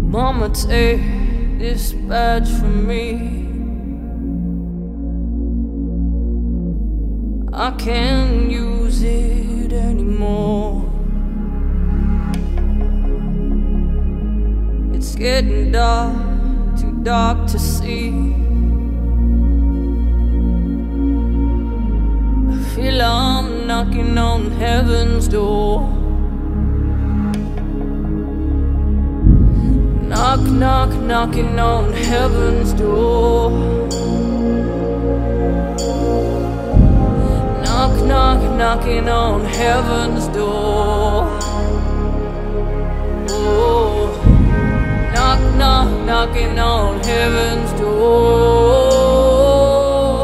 Mama, take this badge from me. I can't use it anymore. It's getting dark, too dark to see. I feel I'm knocking on heaven's door. Knock, knock, knocking on heaven's door. Knock, knock, knocking on heaven's door. Oh, knock, knock, knocking on heaven's door.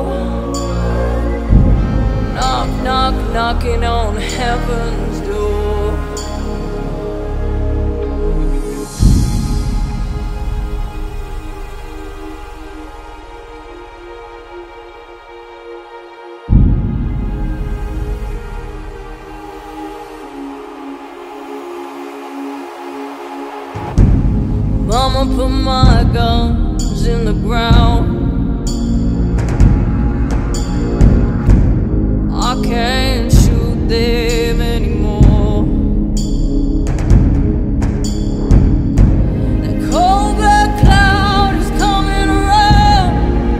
Knock, knock, knocking on heaven's door. Mama, put my guns in the ground. I can't shoot them anymore. That cold black cloud is coming around,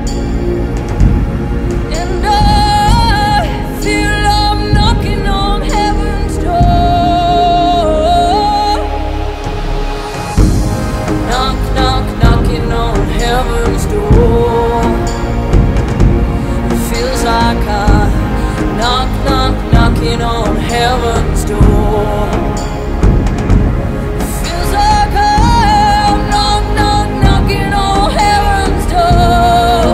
and I feel I'm knocking on heaven's door. Knock, knock, knocking on heaven's door. It feels like I knock, knock, knocking on heaven's door. It feels like I'm knock, knock, knocking on heaven's door.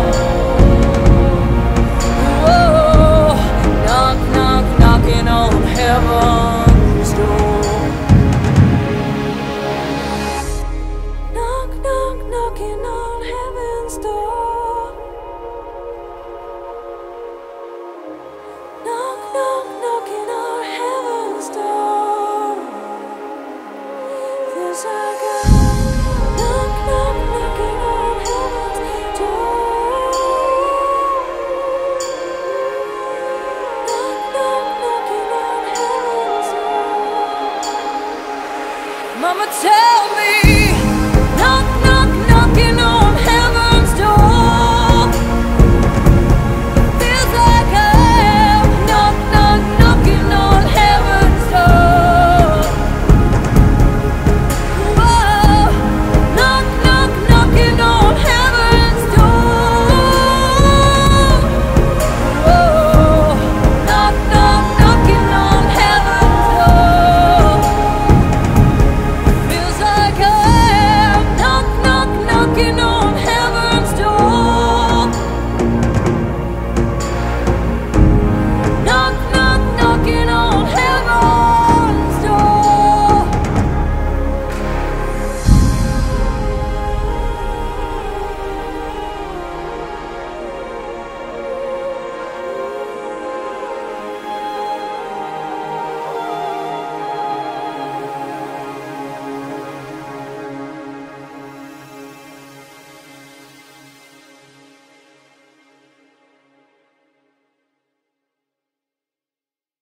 Whoa, knock, knock, knocking on heaven's door. Knock, knock, knocking on heaven's door. Knock, knock, knocking on heaven's door. Feels like a knock, knock, knocking on heaven's door. Knock, knock, knocking on heaven's door. Mama, tell me